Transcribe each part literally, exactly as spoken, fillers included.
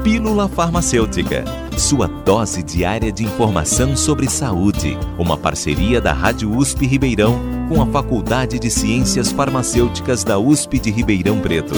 Pílula Farmacêutica, sua dose diária de informação sobre saúde. Uma parceria da Rádio U S P Ribeirão com a Faculdade de Ciências Farmacêuticas da U S P de Ribeirão Preto.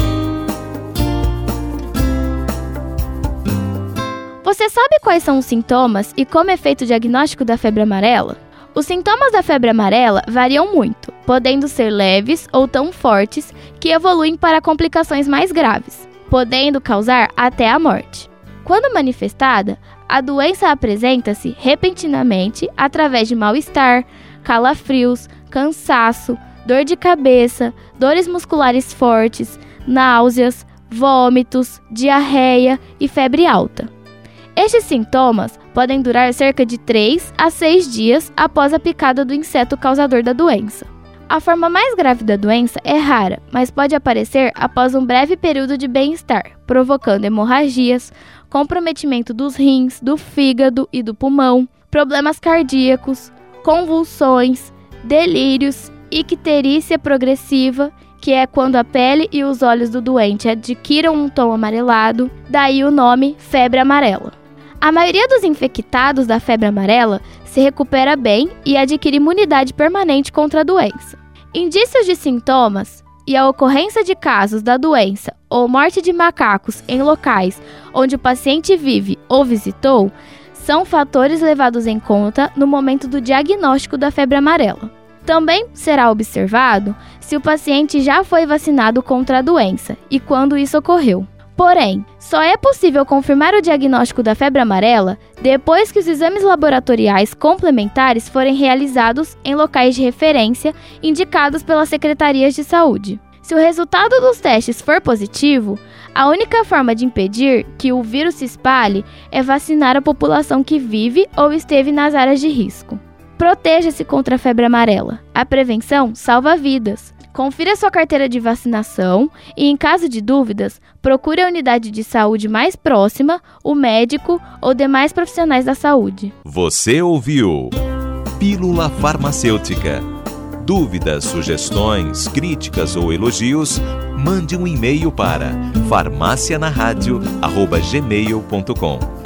Você sabe quais são os sintomas e como é feito o diagnóstico da febre amarela? Os sintomas da febre amarela variam muito, podendo ser leves ou tão fortes que evoluem para complicações mais graves, podendo causar até a morte. Quando manifestada, a doença apresenta-se repentinamente através de mal-estar, calafrios, cansaço, dor de cabeça, dores musculares fortes, náuseas, vômitos, diarreia e febre alta. Estes sintomas podem durar cerca de três a seis dias após a picada do inseto causador da doença. A forma mais grave da doença é rara, mas pode aparecer após um breve período de bem-estar, provocando hemorragias, comprometimento dos rins, do fígado e do pulmão, problemas cardíacos, convulsões, delírios, icterícia progressiva, que é quando a pele e os olhos do doente adquiram um tom amarelado, daí o nome febre amarela. A maioria dos infectados da febre amarela se recupera bem e adquire imunidade permanente contra a doença. Indícios de sintomas e a ocorrência de casos da doença ou morte de macacos em locais onde o paciente vive ou visitou são fatores levados em conta no momento do diagnóstico da febre amarela. Também será observado se o paciente já foi vacinado contra a doença e quando isso ocorreu. Porém, só é possível confirmar o diagnóstico da febre amarela depois que os exames laboratoriais complementares forem realizados em locais de referência indicados pelas secretarias de saúde. Se o resultado dos testes for positivo, a única forma de impedir que o vírus se espalhe é vacinar a população que vive ou esteve nas áreas de risco. Proteja-se contra a febre amarela. A prevenção salva vidas. Confira sua carteira de vacinação e, em caso de dúvidas, procure a unidade de saúde mais próxima, o médico ou demais profissionais da saúde. Você ouviu Pílula Farmacêutica. Dúvidas, sugestões, críticas ou elogios, mande um e-mail para farmácia na rádio arroba gmail ponto com.